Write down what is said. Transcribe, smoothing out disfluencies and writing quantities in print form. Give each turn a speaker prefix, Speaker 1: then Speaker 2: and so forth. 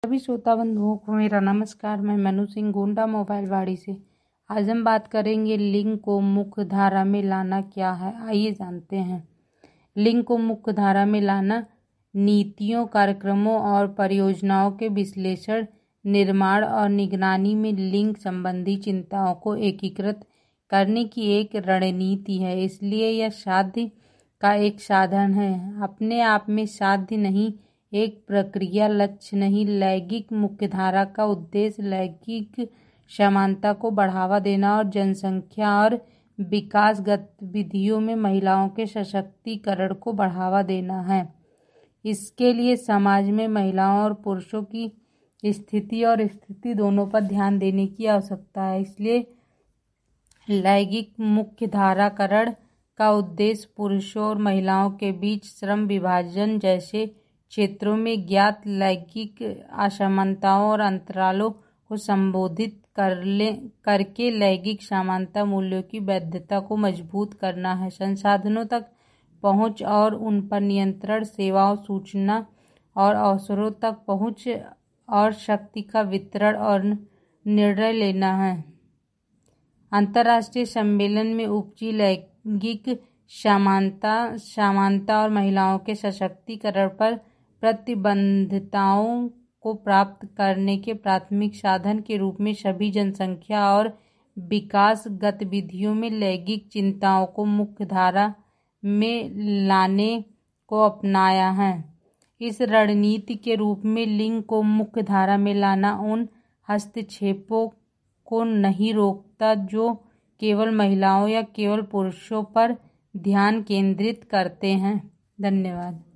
Speaker 1: सभी श्रोता बंधुओं को मेरा नमस्कार। मैं मनु सिंह गोंडा मोबाइल वाड़ी से। आज हम बात करेंगे लिंग को मुख्य धारा में लाना क्या है। आइए जानते हैं। लिंग को मुख्य धारा में लाना नीतियों, कार्यक्रमों और परियोजनाओं के विश्लेषण, निर्माण और निगरानी में लिंग संबंधी चिंताओं को एकीकृत करने की एक रणनीति है। इसलिए यह साध्य का एक साधन है, अपने आप में साध्य नहीं, एक प्रक्रिया, लक्ष्य नहीं। लैंगिक मुख्यधारा का उद्देश्य लैंगिक समानता को बढ़ावा देना और जनसंख्या और विकास गतिविधियों में महिलाओं के सशक्तिकरण को बढ़ावा देना है। इसके लिए समाज में महिलाओं और पुरुषों की स्थिति दोनों पर ध्यान देने की आवश्यकता है। इसलिए लैंगिक मुख्यधाराकरण का उद्देश्य पुरुषों और महिलाओं के बीच श्रम विभाजन जैसे क्षेत्रों में ज्ञात लैंगिक असमानताओं और अंतरालों को संबोधित करके लैंगिक समानता मूल्यों की वैधता को मजबूत करना है। संसाधनों तक पहुंच और उन पर नियंत्रण, सेवाओं, सूचना और अवसरों तक पहुंच और शक्ति का वितरण और निर्णय लेना है। अंतर्राष्ट्रीय सम्मेलन में उपजी लैंगिक समानता और महिलाओं के सशक्तिकरण पर प्रतिबद्धताओं को प्राप्त करने के प्राथमिक साधन के रूप में सभी जनसंख्या और विकास गतिविधियों में लैंगिक चिंताओं को मुख्य धारा में लाने को अपनाया है। इस रणनीति के रूप में लिंग को मुख्य धारा में लाना उन हस्तक्षेपों को नहीं रोकता जो केवल महिलाओं या केवल पुरुषों पर ध्यान केंद्रित करते हैं। धन्यवाद।